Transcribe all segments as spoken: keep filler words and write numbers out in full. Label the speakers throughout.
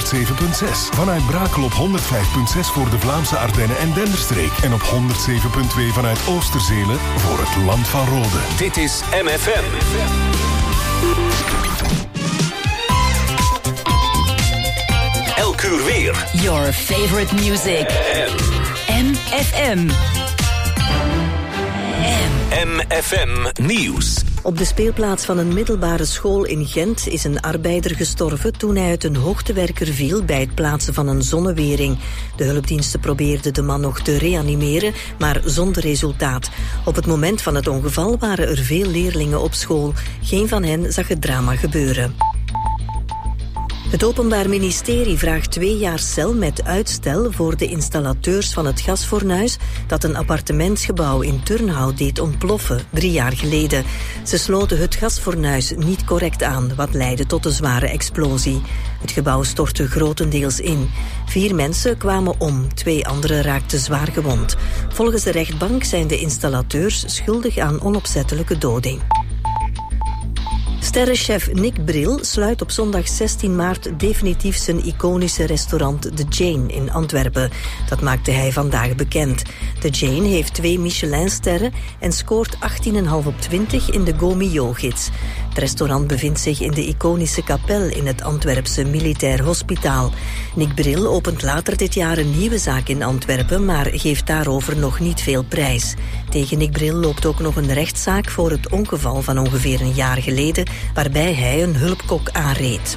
Speaker 1: zeven komma zes. Vanuit Brakel op honderd vijf komma zes voor de Vlaamse Ardennen en Denderstreek. En op honderd zeven komma twee vanuit Oosterzelen voor het Land van Rode.
Speaker 2: Dit is M F M. Elk uur weer.
Speaker 3: Your favorite music. M F M.
Speaker 2: M F M Nieuws.
Speaker 4: Op de speelplaats van een middelbare school in Gent is een arbeider gestorven toen hij uit een hoogtewerker viel bij het plaatsen van een zonnewering. De hulpdiensten probeerden de man nog te reanimeren, maar zonder resultaat. Op het moment van het ongeval waren er veel leerlingen op school. Geen van hen zag het drama gebeuren. Het Openbaar Ministerie vraagt twee jaar cel met uitstel voor de installateurs van het gasfornuis dat een appartementsgebouw in Turnhout deed ontploffen, drie jaar geleden. Ze sloten het gasfornuis niet correct aan, wat leidde tot een zware explosie. Het gebouw stortte grotendeels in. Vier mensen kwamen om, twee anderen raakten zwaar gewond. Volgens de rechtbank zijn de installateurs schuldig aan onopzettelijke doding. Sterrenchef Nick Bril sluit op zondag zestien maart definitief zijn iconische restaurant The Jane in Antwerpen. Dat maakte hij vandaag bekend. The Jane heeft twee Michelinsterren en scoort achttien komma vijf op twintig in de Go-Mio-gids. Het restaurant bevindt zich in de iconische kapel in het Antwerpse Militair Hospitaal. Nick Bril opent later dit jaar een nieuwe zaak in Antwerpen, maar geeft daarover nog niet veel prijs. Tegen Nick Bril loopt ook nog een rechtszaak voor het ongeval van ongeveer een jaar geleden, waarbij hij een hulpkok aanreed.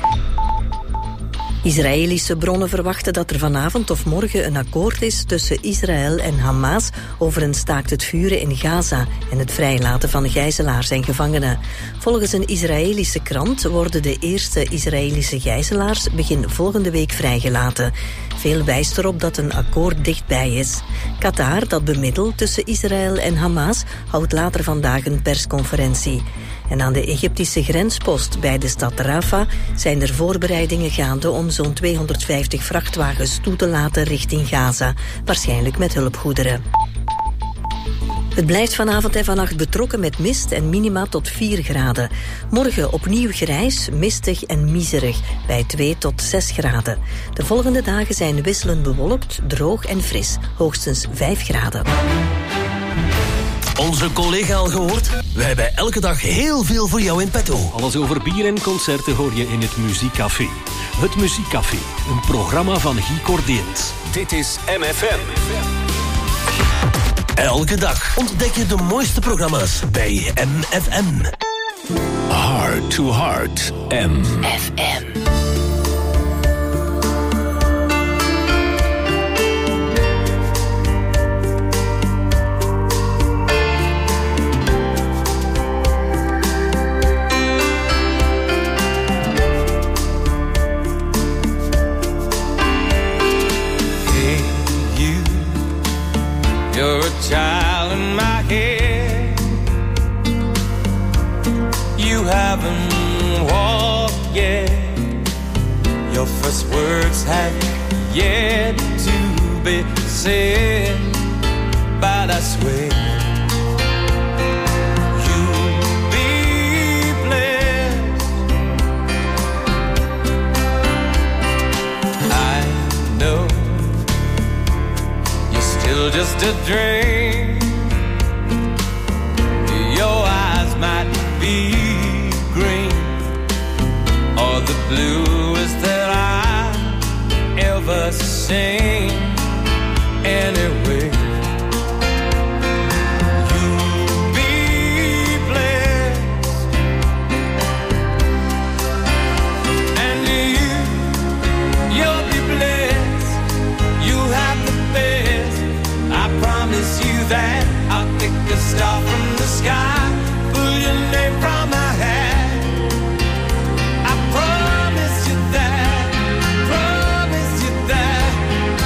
Speaker 4: Israëlische bronnen verwachten dat er vanavond of morgen een akkoord is tussen Israël en Hamas over een staakt het vuren in Gaza en het vrijlaten van gijzelaars en gevangenen. Volgens een Israëlische krant worden de eerste Israëlische gijzelaars begin volgende week vrijgelaten. Veel wijst erop dat een akkoord dichtbij is. Qatar, dat bemiddelt tussen Israël en Hamas, houdt later vandaag een persconferentie. En aan de Egyptische grenspost bij de stad Rafah zijn er voorbereidingen gaande om zo'n tweehonderdvijftig vrachtwagens toe te laten richting Gaza, waarschijnlijk met hulpgoederen. Het blijft vanavond en vannacht betrokken met mist en minima tot vier graden. Morgen opnieuw grijs, mistig en miserig, bij twee tot zes graden. De volgende dagen zijn wisselend bewolkt, droog en fris, hoogstens vijf graden.
Speaker 5: Onze collega al gehoord? Wij hebben elke dag heel veel voor jou in petto.
Speaker 6: Alles over bier en concerten hoor je in het Muziekcafé. Het Muziekcafé, een programma van Guy Cordeens.
Speaker 2: Dit is M F M.
Speaker 5: Elke dag ontdek je de mooiste programma's bij M F M.
Speaker 2: Heart to Heart, M F M.
Speaker 7: You're a child in my head. You haven't walked yet. Your first words have yet to be said. But I swear you'll be blessed. I know still just a dream. Your eyes might be green or the bluest that I've ever seen. Anyway, you'll be blessed, and you, you'll be blessed. You have the best. I promise you that I'll pick a star from the sky, pull your name from my hat. I promise you that, promise you that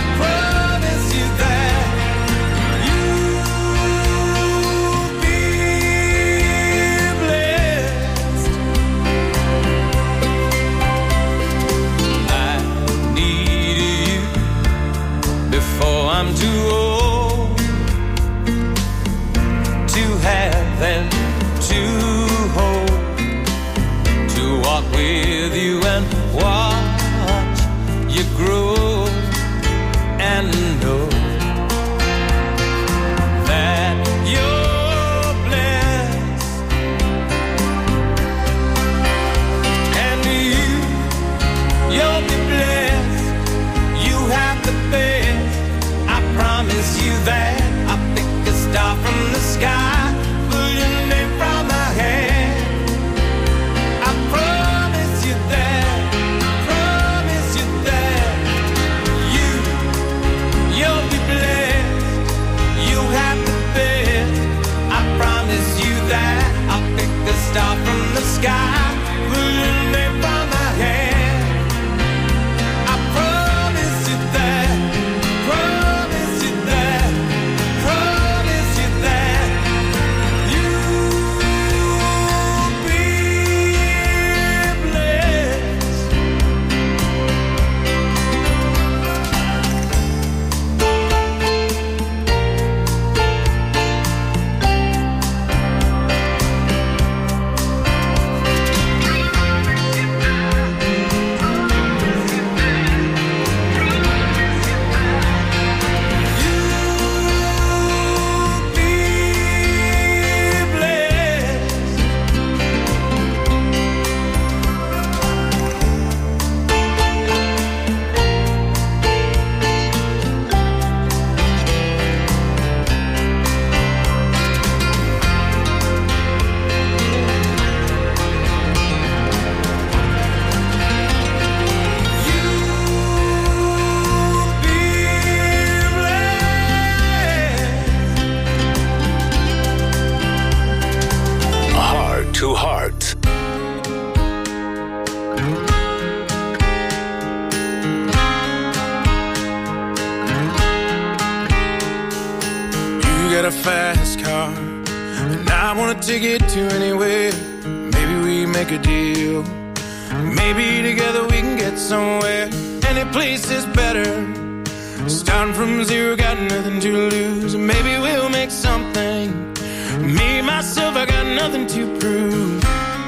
Speaker 8: fast car, and I want to take it to anywhere. Maybe we make a deal. Maybe together we can get somewhere. Any place is better. Starting from zero, got nothing to lose. Maybe we'll make something. Me, myself, I got nothing to prove.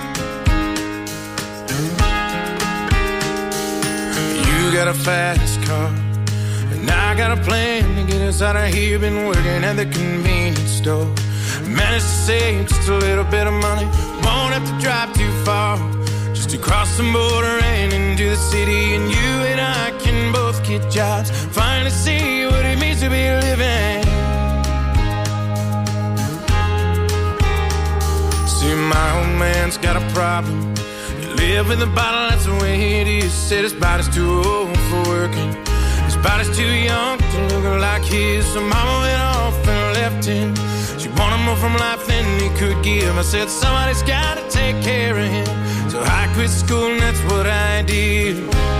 Speaker 8: You got a fast car, and I got a plan to get us out of here. Been working at the convenience store. Managed to save just a little bit of money. Won't have to drive too far, just to cross the border and into the city. And you and I can both get jobs, finally see what it means to be living. See, my old man's got a problem. He live with a bottle, that's the way it is. Said his body's too old for working. His body's too young to look like his. So mama went off and left him. She wanted more from life than he could give. I said somebody's gotta take care of him. So I quit school and that's what I did.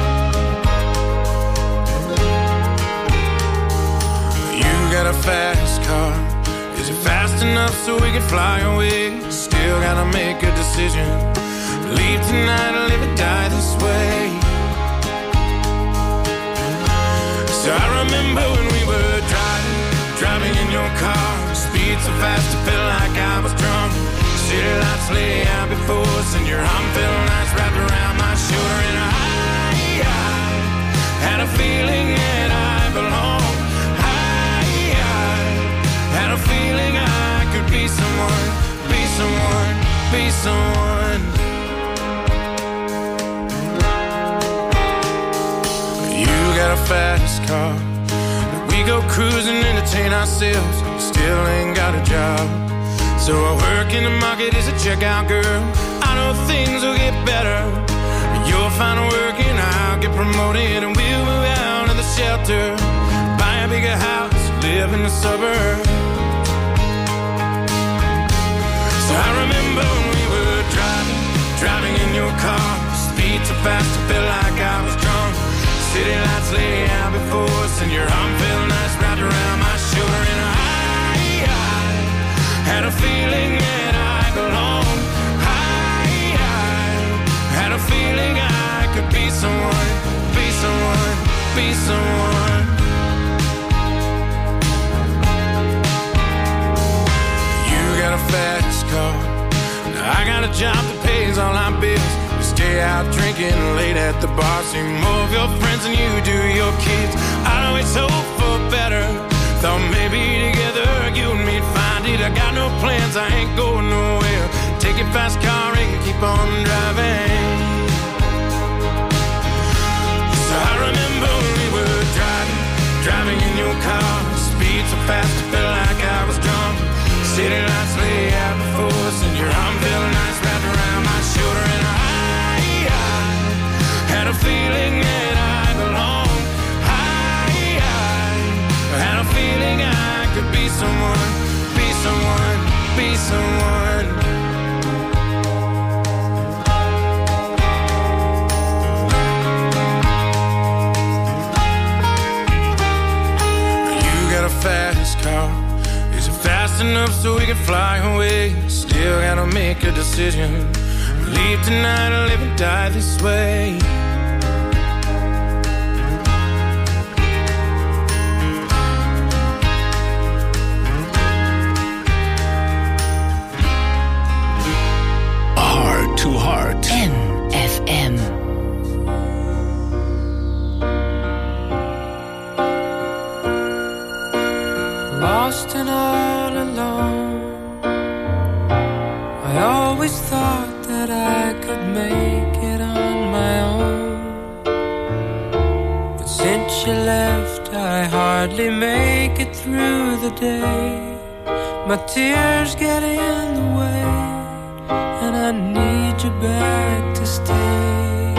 Speaker 8: You got a fast car. Is it fast enough so we can fly away? Still gotta make a decision. Leave tonight or live or die this way. So I remember when we were driving, driving in your car. Speed so fast it felt like I was drunk. City lights lay out before us, and your arm felt nice wrapped around my shoulder. And I, I had a feeling that I belonged. I, I had a feeling I could be someone, be someone, be someone. You got a fast car. We go cruising, entertain ourselves. Still ain't got a job. So I work in the market as a checkout girl. I know things will get better. You'll find work and I'll get promoted, and we'll move out of the shelter, buy a bigger house, live in the suburbs. So I remember when we were driving, driving in your car. Speed so fast it felt like I was drunk. City lights lay out before us, and your arm felt nice wrapped around my shoulder. And I, I had a feeling that I belonged. I, I had a feeling I could be someone, be someone, be someone. You got a fast car, I got a job that pays all our bills. We stay out drinking late at the bar. See more of your friends than you do your kids. I'd always hope for better. Thought maybe together you and me'd find it. I got no plans, I ain't going nowhere. Take your fast car and keep on driving. So I remember when we were driving, driving in your car. Speed so fast it felt like I was drunk. City lights lay out before us, and your arm felt nice wrapped around my shoulder. And I, I had a feeling that I belonged. I, I had a feeling I could be someone, be someone, be someone. You got a fast car. Is it fast enough so we can fly away? Still gotta make a decision. Leave tonight or live and die this way.
Speaker 2: Heart to Heart.
Speaker 3: M F M.
Speaker 9: Lost and all alone, I always thought that I could make it on my own. But since you left, I hardly make it through the day. My tears get in the way, and I need you back to stay.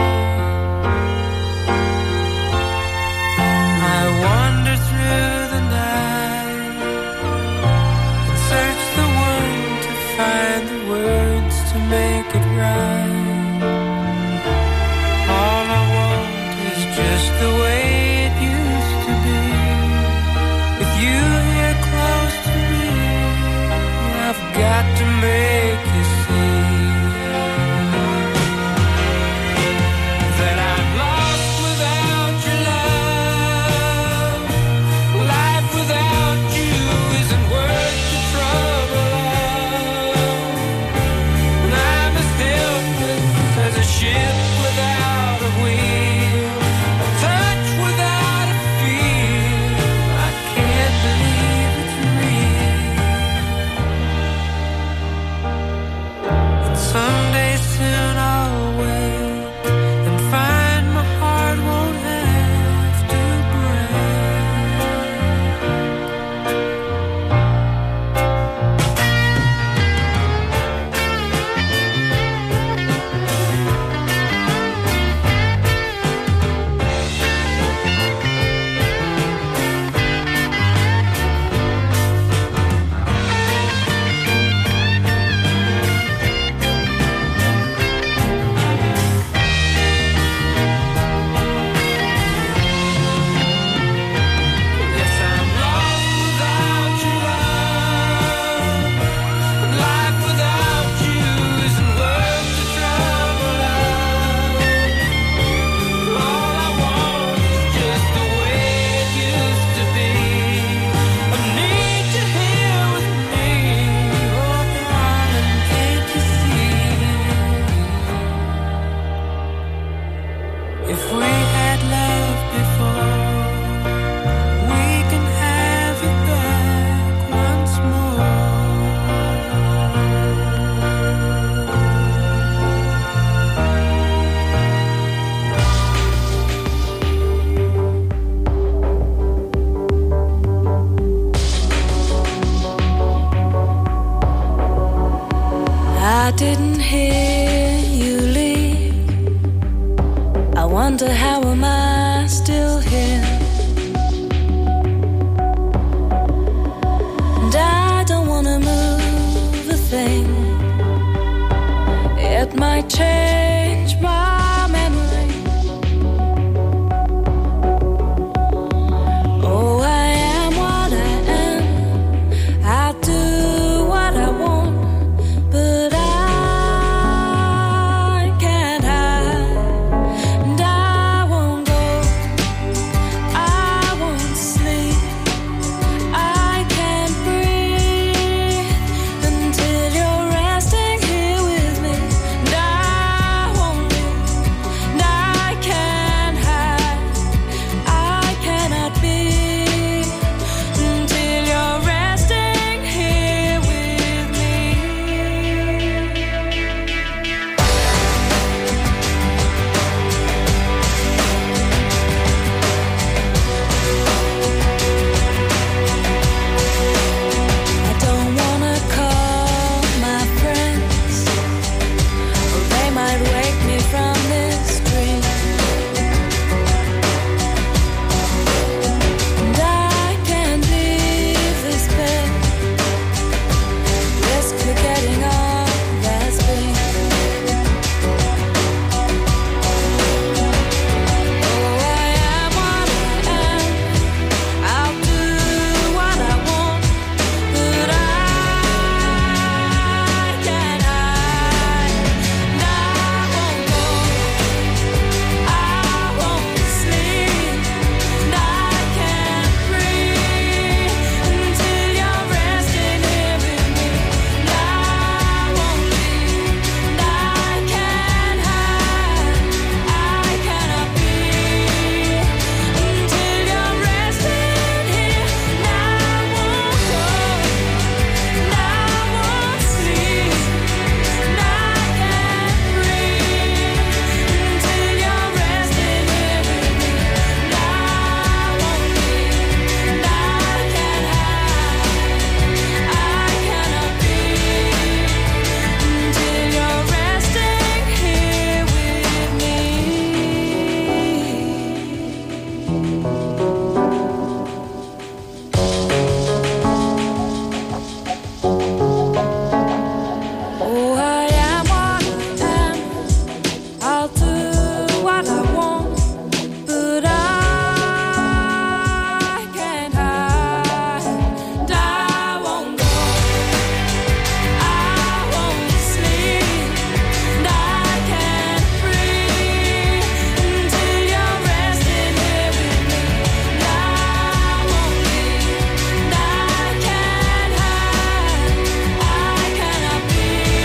Speaker 9: I wander through the night and search the world to find the words to make it right. All I want is just the way it used to be, with you here close to me.
Speaker 10: didn't hear you leave. I wonder how am I still here. And I don't wanna move a thing. It might change my memory. Oh, I am what I am. I'll do what I want, but I can't hide. And I won't go, I won't sleep, I can't breathe until you're resting here with me. And I won't leave, and I can't hide, I cannot be until you're resting here with me. I don't wanna call my friends, or they might wake me from this dream. And I can't leave this bed, risk forgetting all that's been. Oh, I am what I am. I'll do what I want, but I can't hide. And I won't go, I won't sleep, and I can't breathe until you're resting here with me. And I won't leave, and I can't hide, I cannot be until you're resting here. And I won't go, and I won't sleep, and I can't breathe until you're resting here with me. And I won't leave, and I can't hide, I cannot be until you're resting here with me. Oh, I am what I am. I'll do what I want, but I can't hide. And I won't go, I won't sleep, and I can't breathe until you're resting here with me. And I won't leave, and I can't hide, I cannot be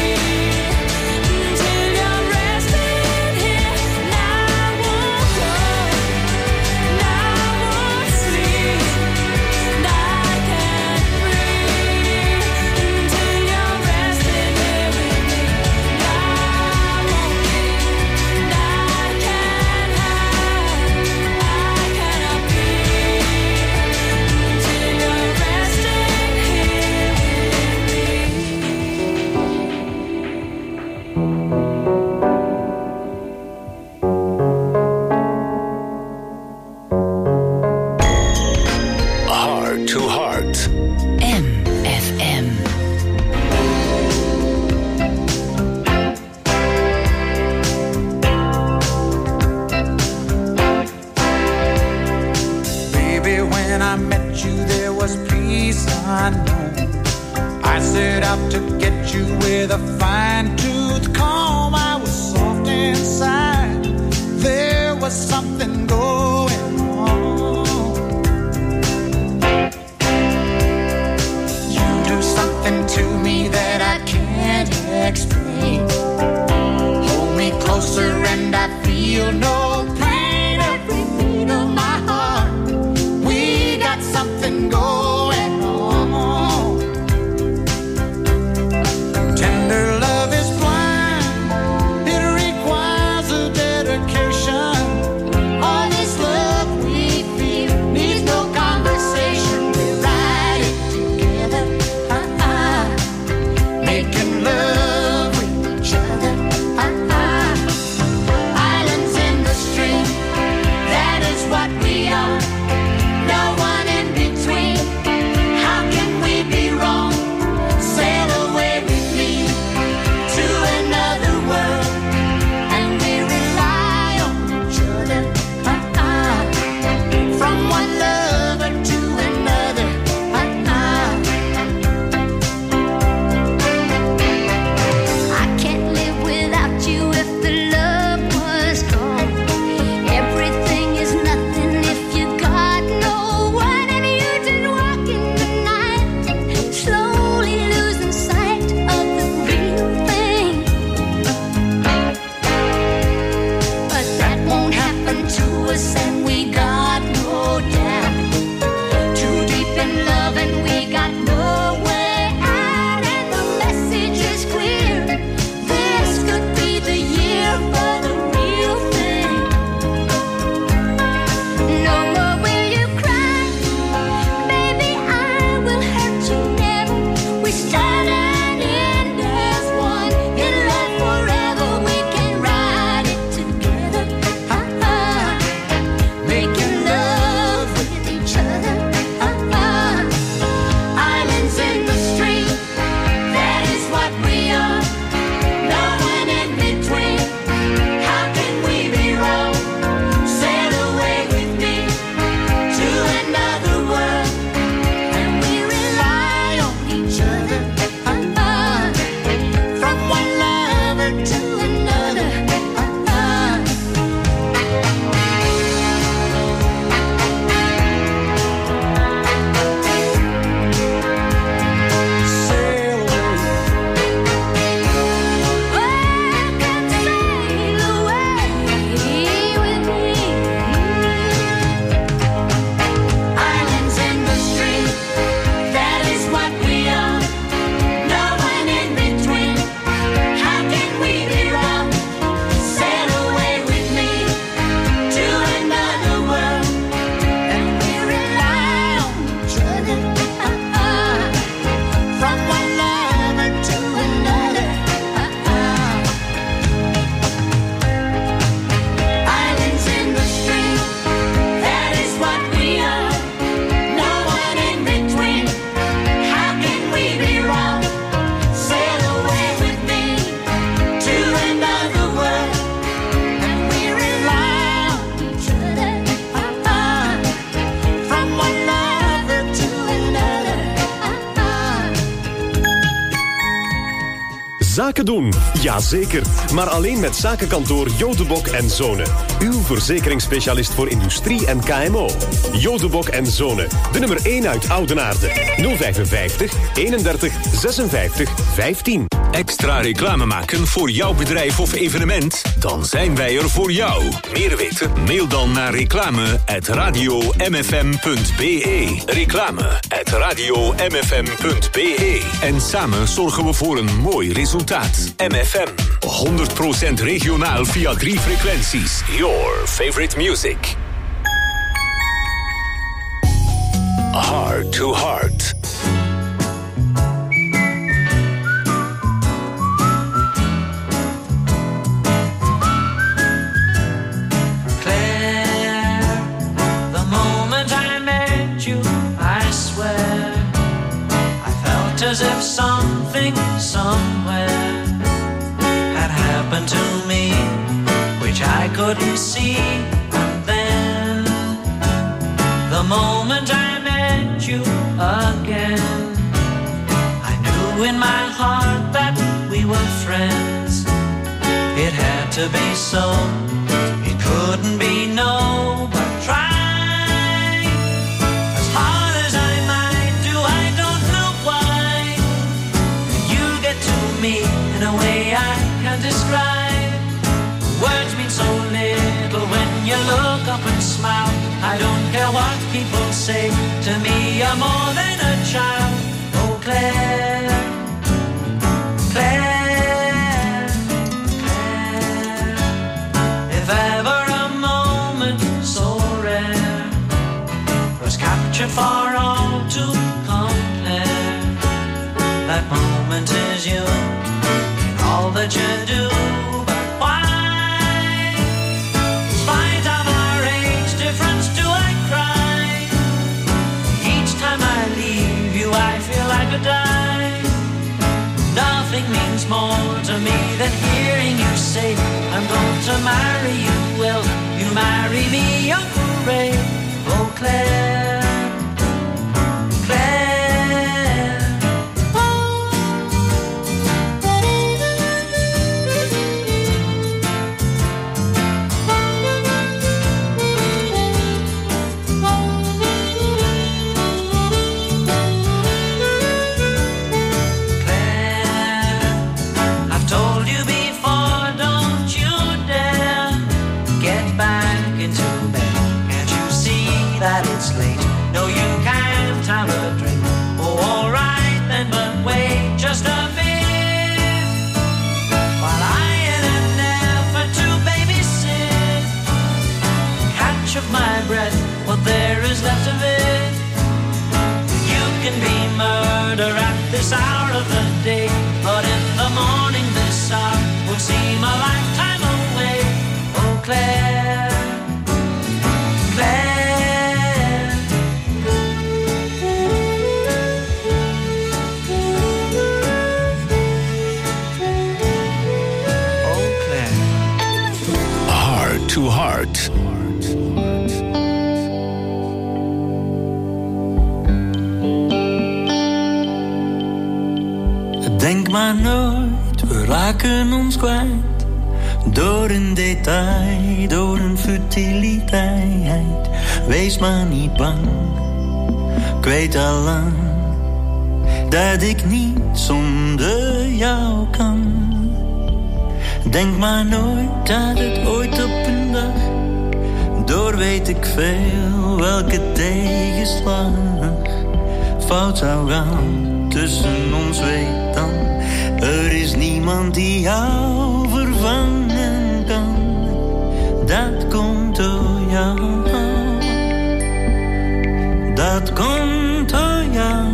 Speaker 10: until you're resting here. And I won't go, and I won't sleep, and I can't breathe until you're resting here with me. And I won't leave, and I can't hide, I cannot be until you're resting
Speaker 2: Heart to Heart.
Speaker 3: M F M.
Speaker 7: Baby, when I met you, there was peace unknown. I set out to get you with a fine tooth comb. I was soft inside. There was something going on. You do something to me that I can't explain. Hold me closer and I feel no pain. Every beat of my heart, we got something going on. Tender love is blind, it requires a dedication. All the
Speaker 11: Zaken doen? Jazeker, maar alleen met zakenkantoor Jodebok en Zonen. Uw verzekeringsspecialist voor industrie en K M O. Jodebok en Zonen, de nummer één uit Oudenaarde. nul vijfenvijftig, eenendertig, zesenvijftig, vijftien.
Speaker 2: Extra reclame maken voor jouw bedrijf of evenement? Dan zijn wij er voor jou. Meer weten? Mail dan naar reclame at radio m f m punt b e. Reclame at radio m f m punt b e. En samen zorgen we voor een mooi resultaat. M F M, honderd procent regionaal via drie frequenties. Your favorite music. Heart to Heart.
Speaker 12: As if something somewhere had happened to me, which I couldn't see. And then, the moment I met you again, I knew in my heart that we were friends. It had to be so, it couldn't be no, but try. In a way I can't describe. Words mean so little when you look up and smile. I don't care what people say, to me you're more than a child. Oh Claire, Claire, Claire. If ever a moment so rare was captured for all to compare, that moment is you. All that you do, but why? In spite of our age difference, do I cry? Each time I leave you, I feel like I die. Nothing means more to me than hearing you say, I'm going to marry you. Will you marry me? Oh, hooray! Oh, Claire, Claire. There is left of it. You can be murder at this hour of the day, but in the morning this hour will seem a lifetime away. Oh Claire, Claire. Oh Claire.
Speaker 2: Heart to Heart.
Speaker 12: Denk maar nooit, we raken ons kwijt. Door een detail, door een futiliteit. Wees maar niet bang, ik weet al lang dat ik niet zonder jou kan. Denk maar nooit dat het ooit op een dag, door weet ik veel welke tegenslag, fout zou gaan. Tussen ons weet dan, er is niemand die jou vervangen kan. Dat komt door jou, dat komt door jou.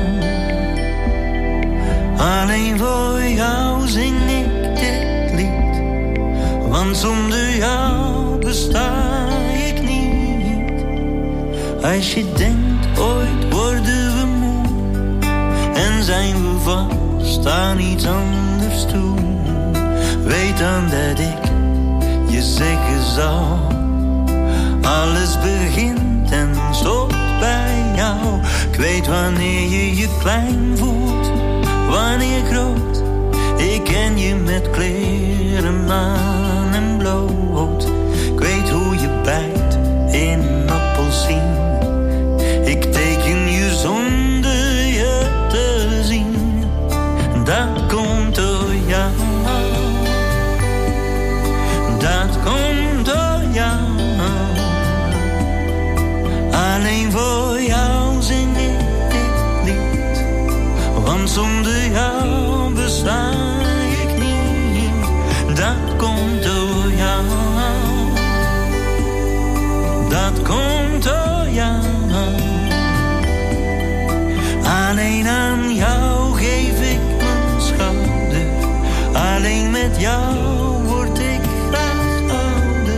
Speaker 12: Alleen voor jou zing ik dit lied, want zonder jou besta ik niet. Als je denkt, ooit worden we moe en zijn we vast aan iets anders toe, weet dan dat ik je zeggen zal, alles begint en stopt bij jou. Ik weet wanneer je je klein voelt, wanneer groot, ik ken
Speaker 13: en je met kleren aan en bloot. Ik weet hoe je bijt in een appelsien. Ik teken je zonder je te zien. Dat komt door jou. Dat komt door jou. Alleen voor jou zing ik dit lied. Want zonder jou besta ik niet. Dat komt door jou. Dat komt door jou. Alleen aan jou geef ik mijn schouder. Alleen met jou word ik graag ouder.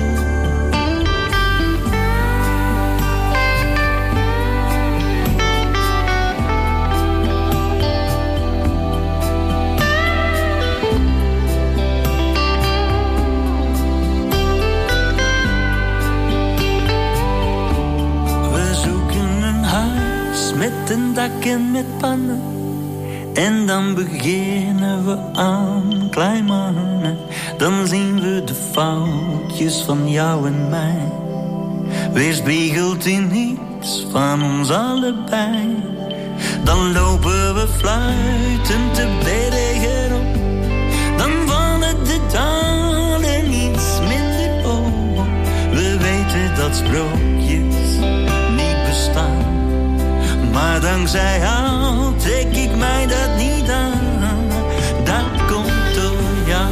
Speaker 13: We zoeken een huis met een dak en met pannen. En dan beginnen we aan kleimannen. Dan zien we de foutjes van jou en mij. Weerspiegeld in iets van ons allebei. Dan lopen we fluitend te bergen op. Dan vallen de dalen iets minder op. We weten dat sprookjes niet bestaan. Maar dankzij jou trek ik mij dat niet aan. Dat komt door jou.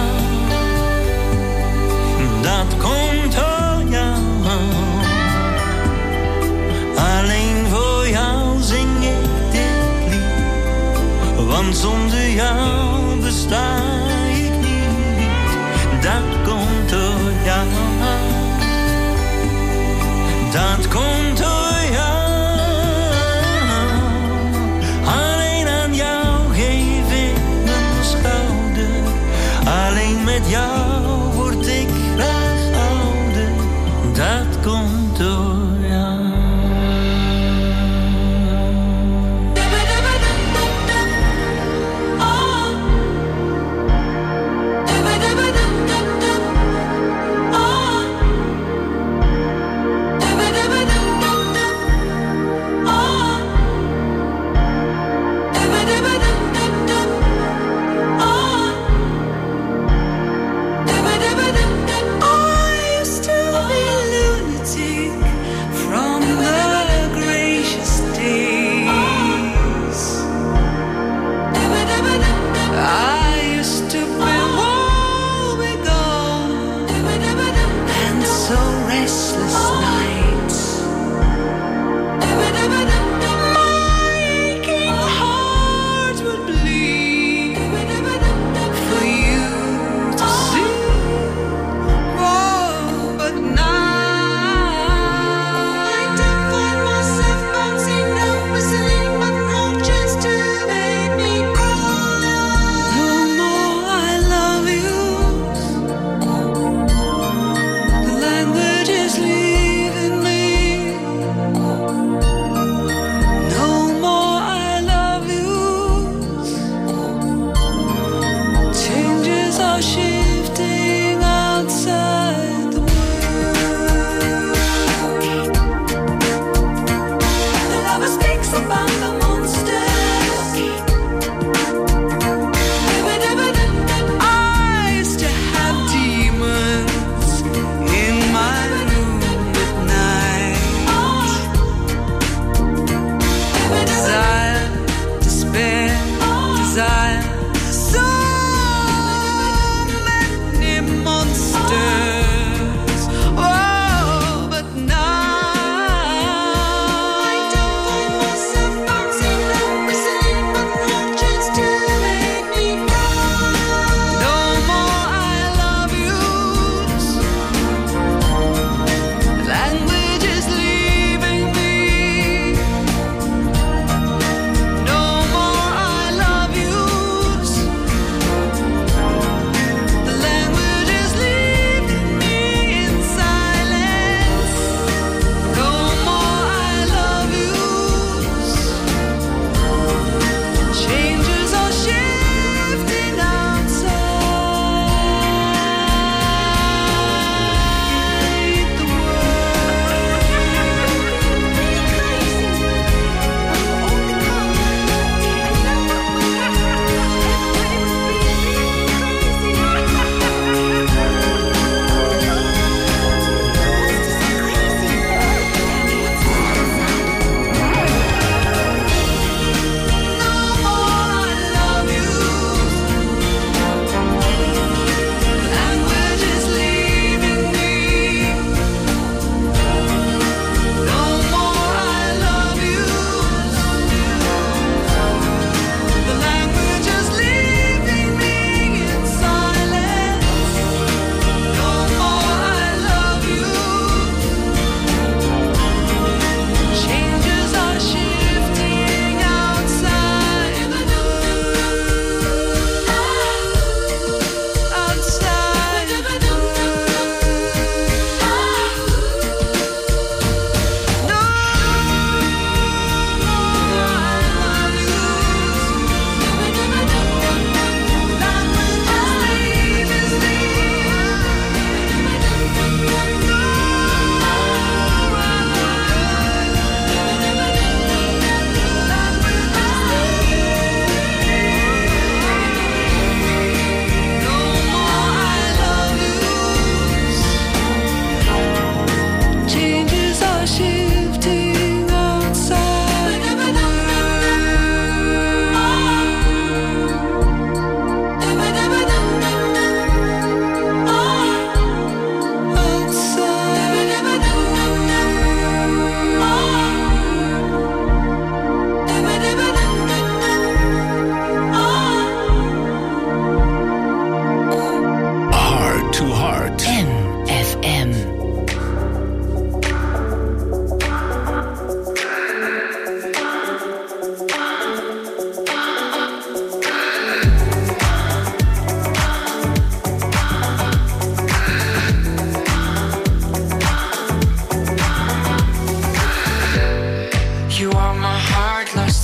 Speaker 13: Dat komt door jou. Alleen voor jou zing ik dit lied. Want zonder jou besta ik niet. Dat komt door jou. Dat komt door jou. Alleen met jou word ik graag ouder. Dat komt door jou.
Speaker 10: Oh.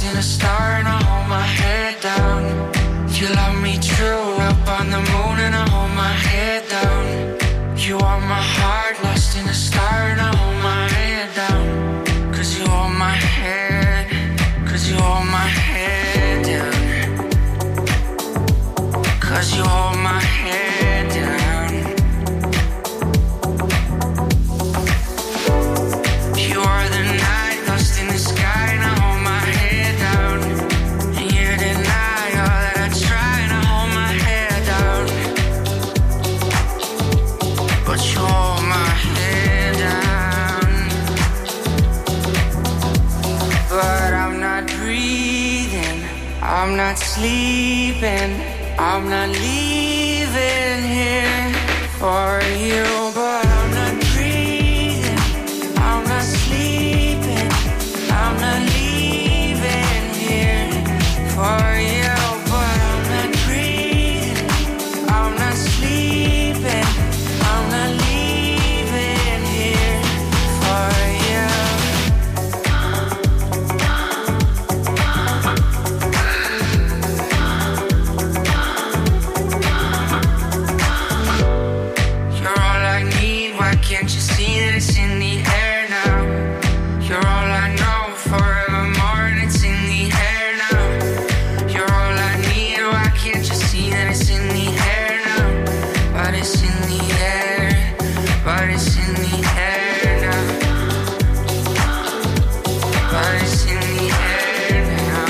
Speaker 9: in a star and I hold my head down. You love me true, up on the moon and I hold my head down. You are my heart, lost in a star and I hold my head down. Cause you hold my head, cause you hold my head down. Cause you hold my head down. You are the night, lost in the sky and I hold my head down. And you deny all that I try and I hold my head down. But you hold my head down. But I'm not breathing, I'm not sleeping, I'm not leaving here for you. But I'm not breathing, I'm not sleeping, I'm not leaving here for you. But I'm not breathing, I'm not sleeping, I'm not leaving here for you. You're all I need, why can't you see that it's in the air now? You're all I know, forevermore, and it's in the air now. You're all I need, why can't you see that it's in the air now? But it's in the air, but it's in the air now. But it's in the air now.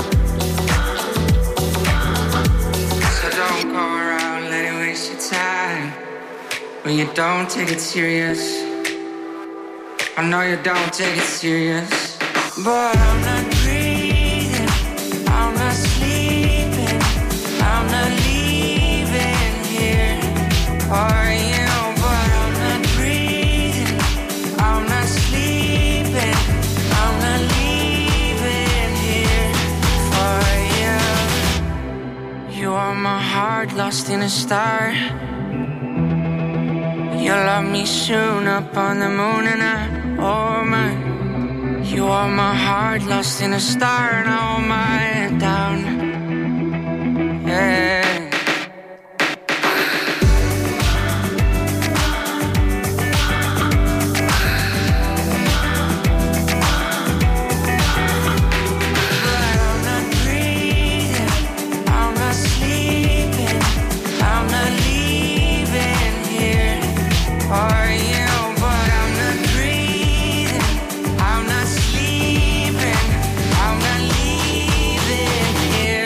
Speaker 9: So don't go around letting waste your time when you don't take it serious. I know you don't take it serious. But I'm not breathing, I'm not sleeping, I'm not leaving here for you. But I'm not breathing, I'm not sleeping, I'm not leaving here for you. You are my heart, lost in a star. You love me soon, up on the moon and I, oh my. You are my heart, lost in a star and I hold my head down. Yeah. But I'm not breathing, I'm not sleeping, I'm not leaving here for you. But I'm not breathing, I'm not sleeping, I'm not leaving here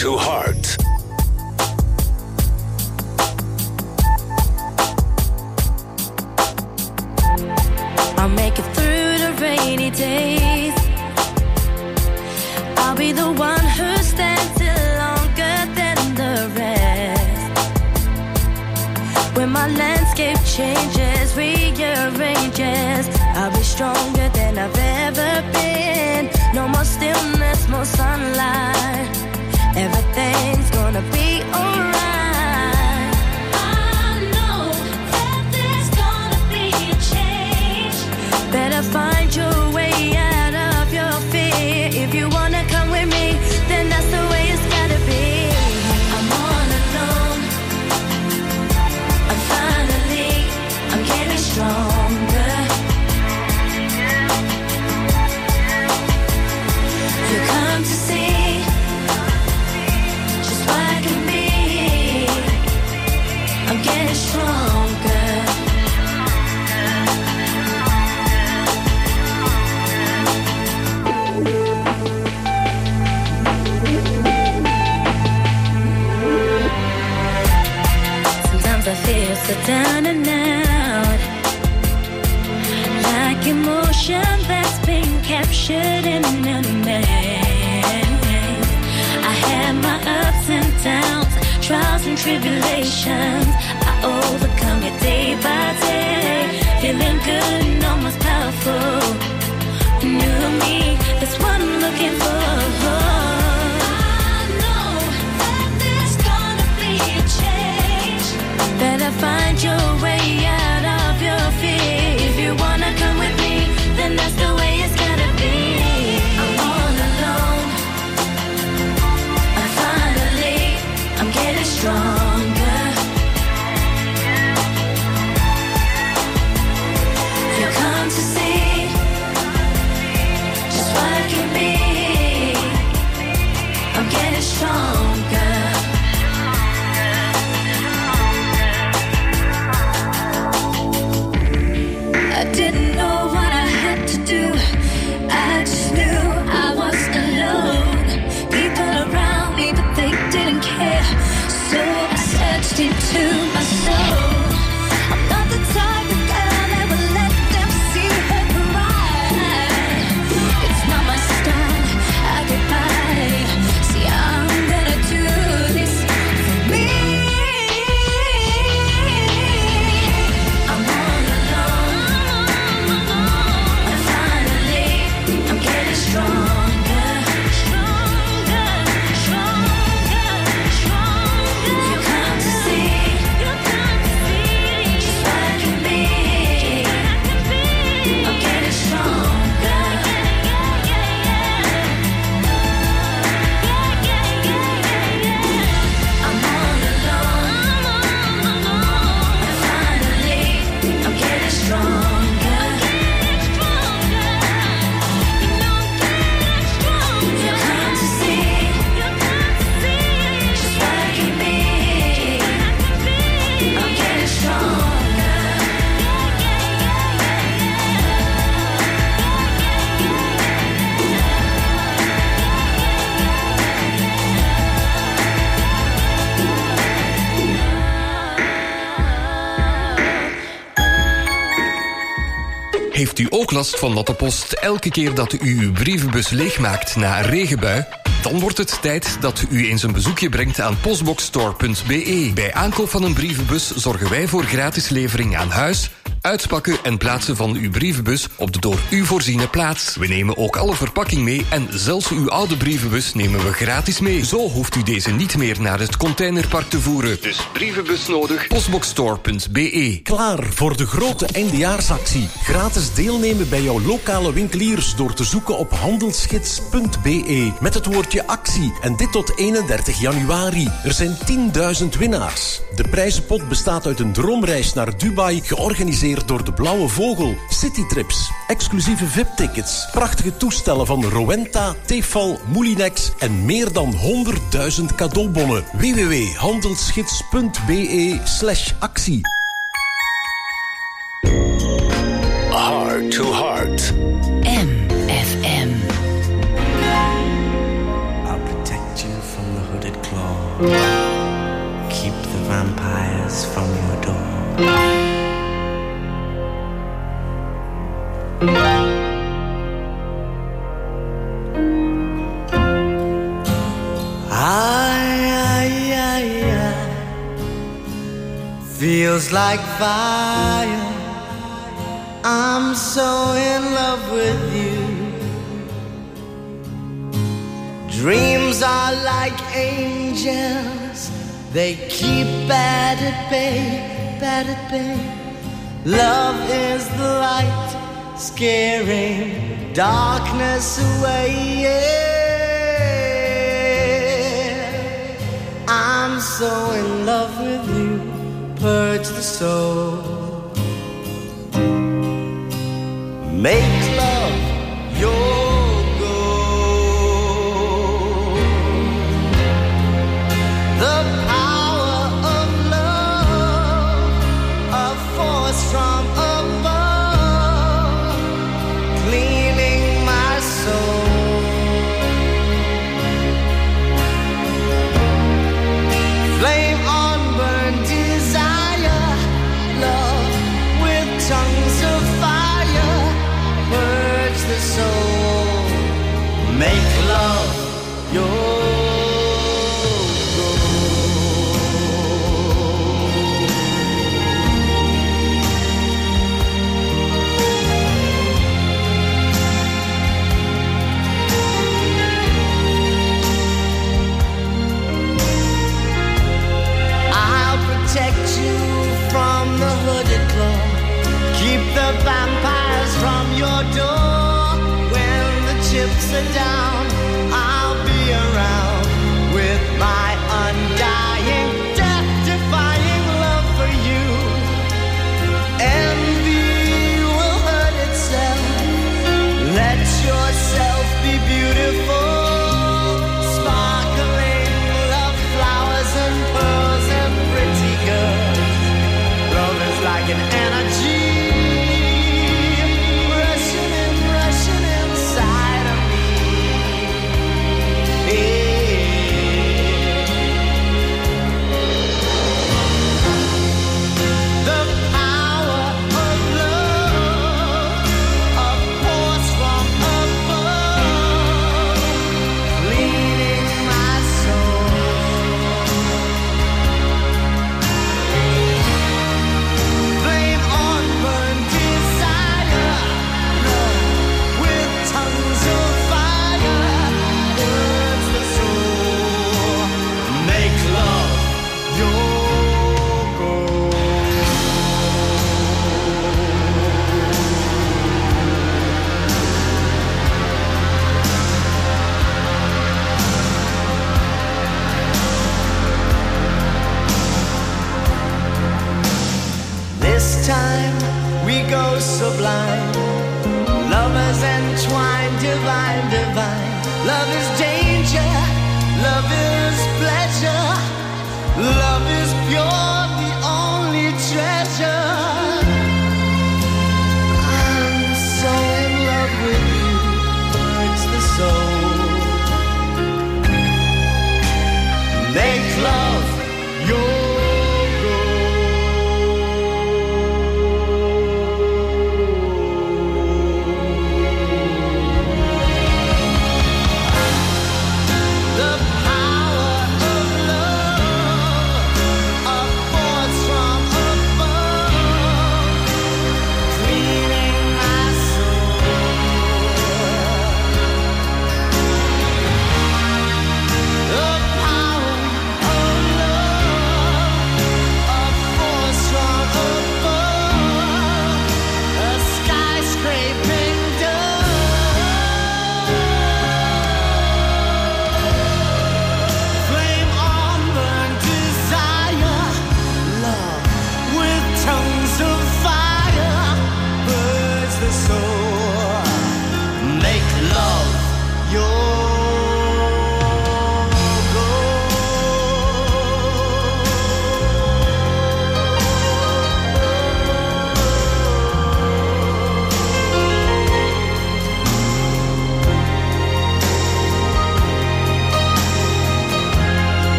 Speaker 2: to Heart.
Speaker 10: I'll make it through the rainy days. I'll be the one who stands still longer than the rest. When my landscape changes, rearranges, I'll be stronger than I've ever been. No more stillness, more sunlight. Everything's gonna be alright. I know that there's gonna be a change. Better find your way out of your fear. If you wanna come with me, then that's the way it's gotta be. I'm all alone. I'm finally, I'm getting stronger. You come to see just what I can be. I'm getting stronger. Sometimes I feel so down and out, like emotion that's been captured in an image. I had my ups and downs, trials and tribulations. I overcome it day by day, feeling good and almost powerful. New me, that's what I'm looking for. I know that there's gonna be a change. Better find your way out of your fear. If you wanna come with me, then that's the way it's gotta be. I'm all alone. I'm finally, I'm getting stronger. You come to see just what I can be. I'm getting stronger. I didn't know what I had to do. I just knew I was alone. People around me, but they didn't care. So I searched into my soul. I'm not the type of girl that would let them see her cry. It's not my style, I get by. See, I'm gonna do this for me. I'm all alone. And finally, I'm getting stronger. Stronger, stronger, stronger. You come to see, you come to see just what I can be. I'm getting stronger. I'm all alone. And finally, I'm getting stronger. You come to see just what I can be. I'm getting stronger.
Speaker 14: Heeft u ook last van natte post elke keer dat u uw brievenbus leegmaakt na een regenbui? Dan wordt het tijd dat u eens een bezoekje brengt aan postboxstore punt b e. Bij aankoop van een brievenbus zorgen wij voor gratis levering aan huis, uitpakken en plaatsen van uw brievenbus op de door u voorziene plaats. We nemen ook alle verpakking mee en zelfs uw oude brievenbus nemen we gratis mee. Zo hoeft u deze niet meer naar het containerpark te voeren. Dus brievenbus nodig, postboxstore punt b e.
Speaker 5: Klaar voor de grote eindejaarsactie. Gratis deelnemen bij jouw lokale winkeliers door te zoeken op handelsgids punt b e met het woordje actie. En dit tot eenendertig januari. Er zijn tienduizend winnaars. De prijzenpot bestaat uit een droomreis naar Dubai, georganiseerd door de Blauwe Vogel, citytrips, exclusieve V I P-tickets, prachtige toestellen van Rowenta, Tefal, Moulinex en meer dan honderdduizend cadeaubonnen. w w w punt handelsgids punt b e slash actie.
Speaker 2: Heart to Heart.
Speaker 3: M F M.
Speaker 15: I'll protect you from the hooded
Speaker 12: Keep the vampires from your door.
Speaker 15: I, I, I, I feels like fire. I'm so in love with you. Dreams are like angels. They keep bad at bay, bad at bay. Love is the light, scaring darkness away. Yeah. I'm so in love with you. Purge the soul. Make love your from above, cleaning my soul. Flame on, burn desire, love with tongues of fire. Purge the soul, make love your the vampires from your door. When the chips are down, I'll be around with my undying, death-defying love for you. Envy will hurt itself. Let yourself be beautiful. Sparkling love flowers and pearls and pretty girls. Love is like an energy go sublime. Lovers entwined, divine, divine. Love is danger, love is pleasure. Love is pure, the only treasure. I'm so in love with you, hurts the soul. Make love your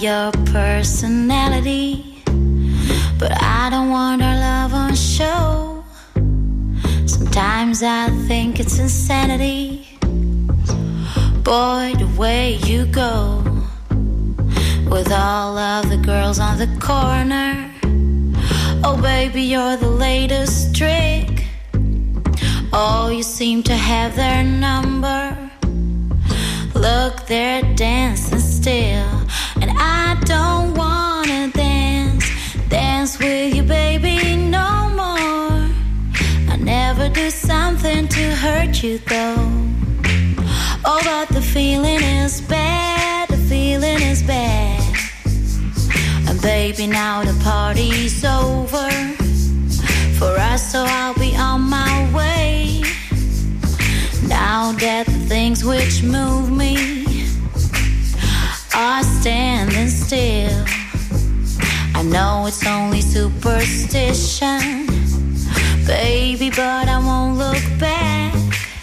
Speaker 16: your personality, but I don't want our love on show. Sometimes I think it's insanity. Boy, the way you go with all of the girls on the corner. Oh baby, you're the latest trick. Oh, you seem to have their number. Look, they're dancing still, and I don't wanna dance, dance with you, baby, no more. I never do something to hurt you, though. Oh, but the feeling is bad, the feeling is bad. And baby, now the party's over for us, so I'll be on my way. Now that the things which move me are standing still, I know it's only superstition, baby, but I won't look back.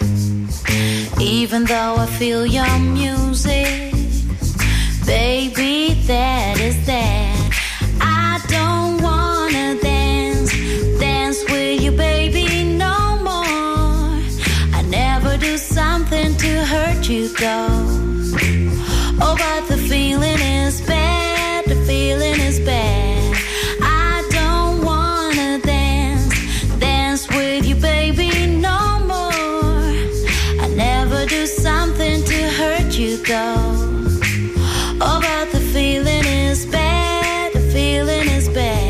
Speaker 16: Even though I feel your music, baby, that is that. I don't wanna dance, dance with you, baby, no more. I never do something to hurt you, though. Oh, but the feeling is bad, the feeling is bad. I don't wanna dance, dance with you, baby, no more. I never do something to hurt you, though. Oh, but the feeling is bad, the feeling is bad.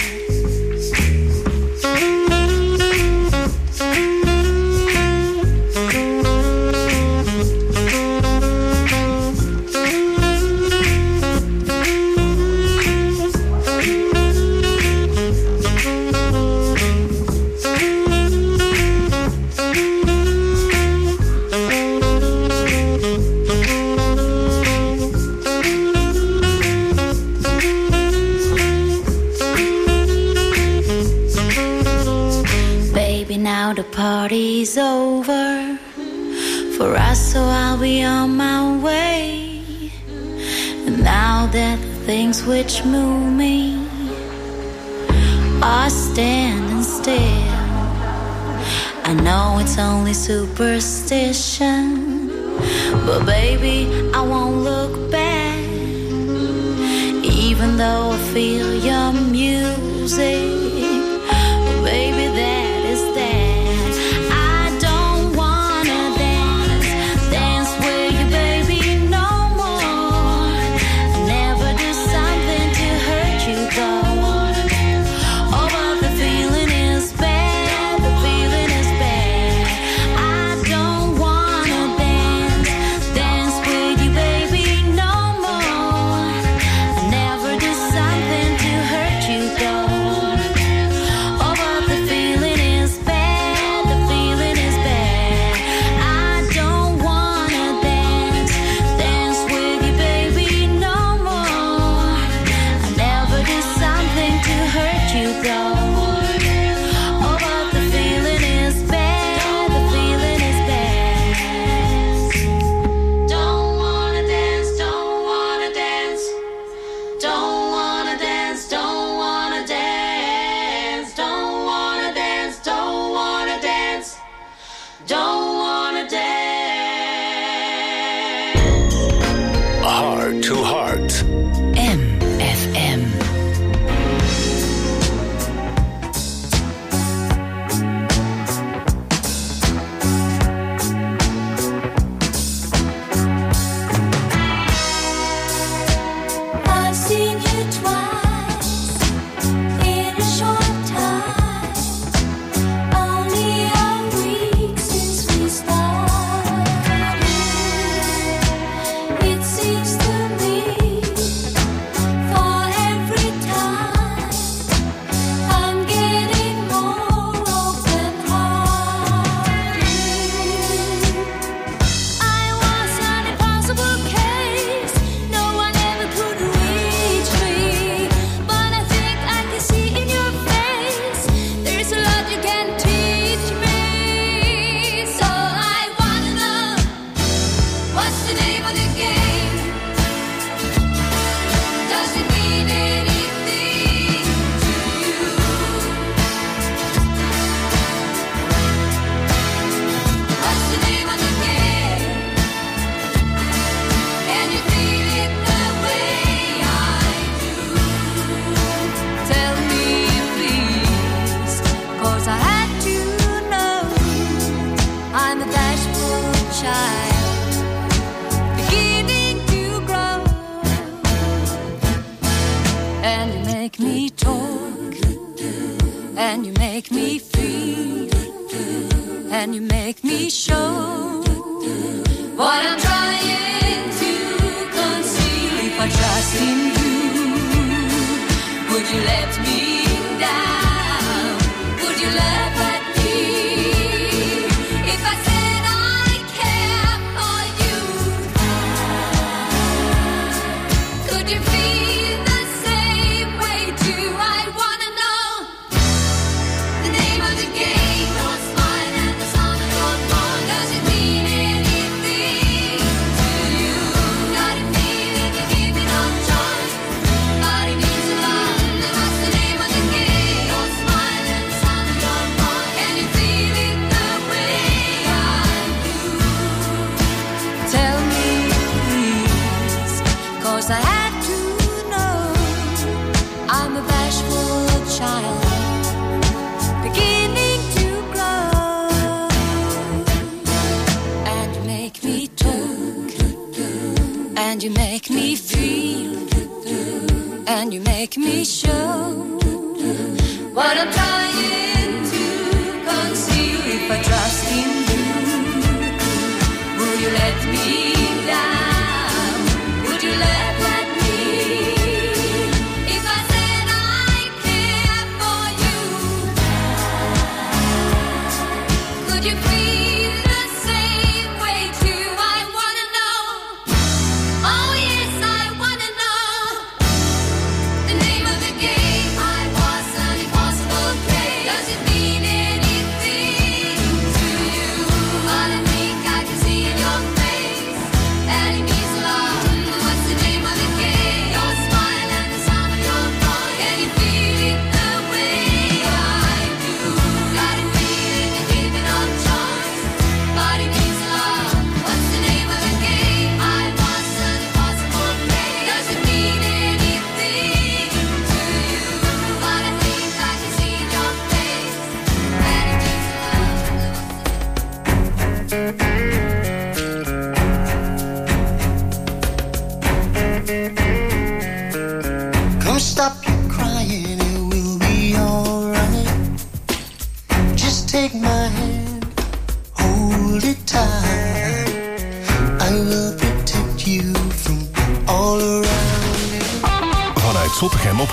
Speaker 16: Now the party's over for us, so I'll be on my way. And now that the things which move me are standing still, I know it's only superstition, but baby, I won't look back. Even though I feel your music, baby, that is that.
Speaker 10: Something to hurt you, though. And you make me talk, and you make me feel, and you make me show what I'm trying to conceal. If I trust in you, would you let me down? Would you laugh at me if I said I care for you? Could you feel the same way too? I wanna know the name of the game. Your smile and the sound of your phone. Does it mean anything to you? Got a feeling you're giving up time, but it means a lot. And what's the name of the game? Your smile and the sound of your phone. Can you feel it the way I do? Tell me, please, 'cause I have to know. I'm a bashful child, beginning to grow. And you make me talk, and you make me feel, and you make me show what I'm trying to conceal. If I trust in you, will you let me down? Would you laugh at me if I said I care for you? Could you feel the same way too? I wanna know. Oh yes, I wanna know the name of the game. I was an impossible play. Does it mean anything to you? But I think I can see in your face that it means a lot. What's the name of the game? Your smile and the sound of your phone. Can you feel it the way I do? Got a feeling you're giving up choice, but it means a lot. What's the name of the game? I was an impossible play. Does it mean anything to you? But I think I can see in your face that it means a
Speaker 15: Come stop your crying, it will be alright. Just take my hand, hold it tight. I will protect you from all around.
Speaker 1: Vanuit Zottegem op